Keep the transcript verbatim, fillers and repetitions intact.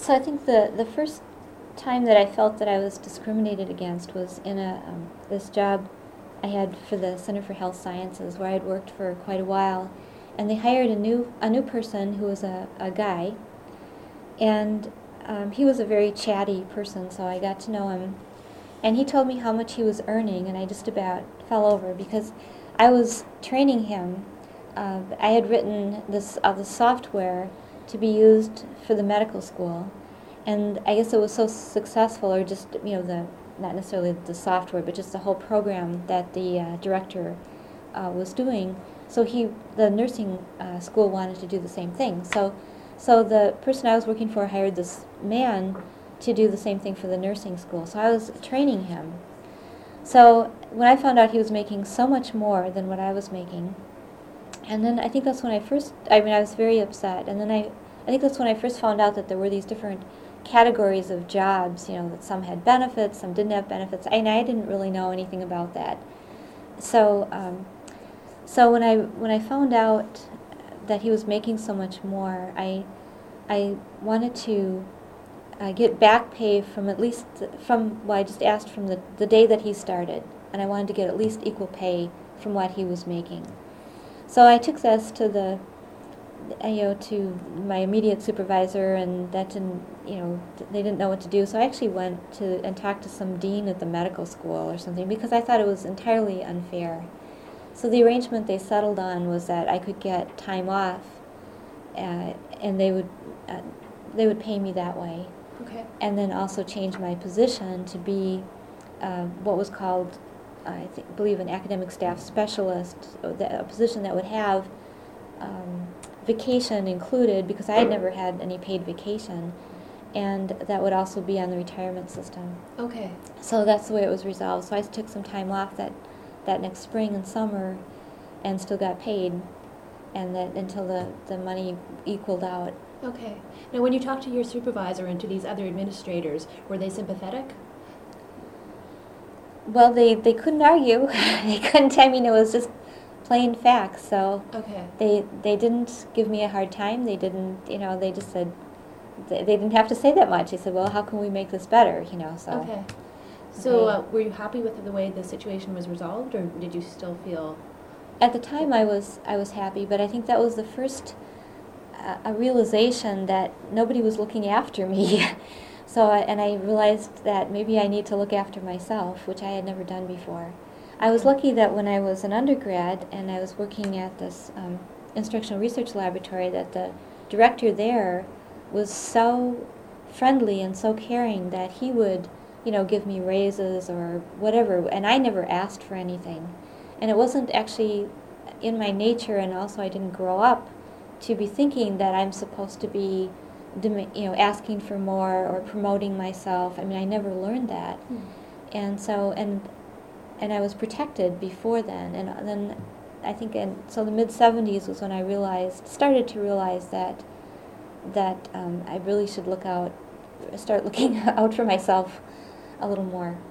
So I think the, the first time that I felt that I was discriminated against was in a um, this job I had for the Center for Health Sciences, where I had worked for quite a while, and they hired a new a new person who was a, a guy, and um, he was a very chatty person, so I got to know him, and he told me how much he was earning, and I just about fell over because I was training him. Uh, I had written this uh, the software to be used for the medical school, and I guess it was so successful, or just, you know, the not necessarily the software, but just the whole program that the uh, director uh, was doing. So he, the nursing uh, school wanted to do the same thing. So, so the person I was working for hired this man to do the same thing for the nursing school. So I was training him. So when I found out he was making so much more than what I was making, and then I think that's when I first, I mean, I was very upset. And then I, I think that's when I first found out that there were these different categories of jobs, you know, that some had benefits, some didn't have benefits, and I didn't really know anything about that. So, um, so when I when I found out that he was making so much more, I I wanted to uh, get back pay from at least from well, I just asked from the the day that he started, and I wanted to get at least equal pay from what he was making. So I took this to the you know, to my immediate supervisor, and that didn't, you know, they didn't know what to do. So I actually went to and talked to some dean at the medical school or something, because I thought it was entirely unfair. So the arrangement they settled on was that I could get time off, uh, and they would uh, they would pay me that way. Okay. And then also change my position to be uh, what was called, I think, believe, an academic staff specialist, a position that would have um, vacation included, because I had never had any paid vacation, and that would also be on the retirement system. Okay. So that's the way it was resolved. So I took some time off that, that next spring and summer, and still got paid, and that until the, the money equaled out. Okay. Now, when you talked to your supervisor and to these other administrators, were they sympathetic? Well, they, they couldn't argue. They couldn't tell me, it was just plain facts. So Okay. they they didn't give me a hard time. They didn't, you know, they just said, they, they didn't have to say that much. They said, well, how can we make this better, you know, so. Okay. So uh, were you happy with the way the situation was resolved, or did you still feel? At the time, I was I was happy, but I think that was the first uh, a realization that nobody was looking after me. So, I, and I realized that maybe I need to look after myself, which I had never done before. I was lucky that when I was an undergrad and I was working at this um, instructional research laboratory, that the director there was so friendly and so caring that he would, you know, give me raises or whatever, and I never asked for anything. And it wasn't actually in my nature, and also I didn't grow up to be thinking that I'm supposed to be, you know, asking for more or promoting myself. I mean, I never learned that. Hmm. And so, and and I was protected before then. And then I think, in, so the mid seventies was when I realized, started to realize that that um, I really should look out, start looking out for myself a little more.